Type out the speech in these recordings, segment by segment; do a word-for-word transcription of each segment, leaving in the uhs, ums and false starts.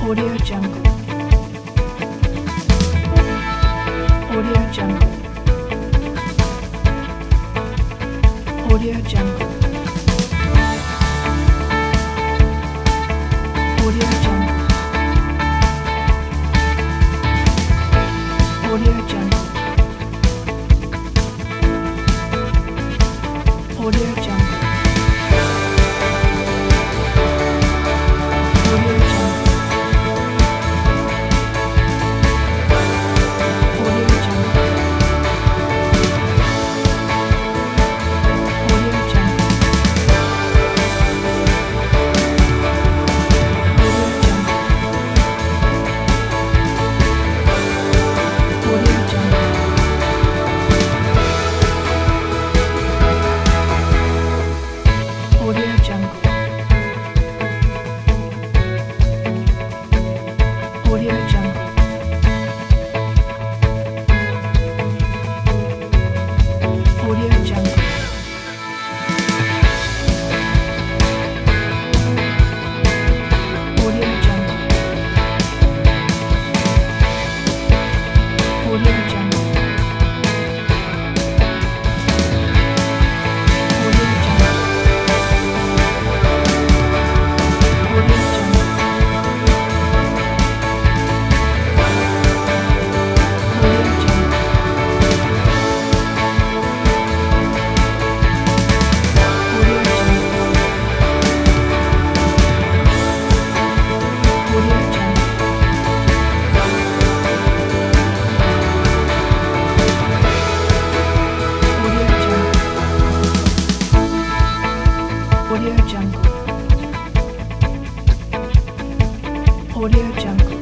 Audio Jungle. Audio Jungle. Audio Jungle. Audio Jungle. Audio Jungle. Audio Jungle. Audio Jungle. Audio Jungle. Audio Jungle. Audio Jungle. Audio Jungle. Audio Jungle. Audio Jungle. Audio Jungle. Audio Jungle.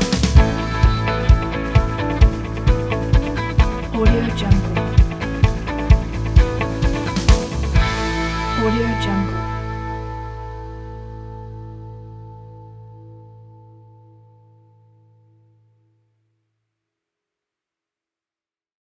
Audio Jungle. Audio Jungle.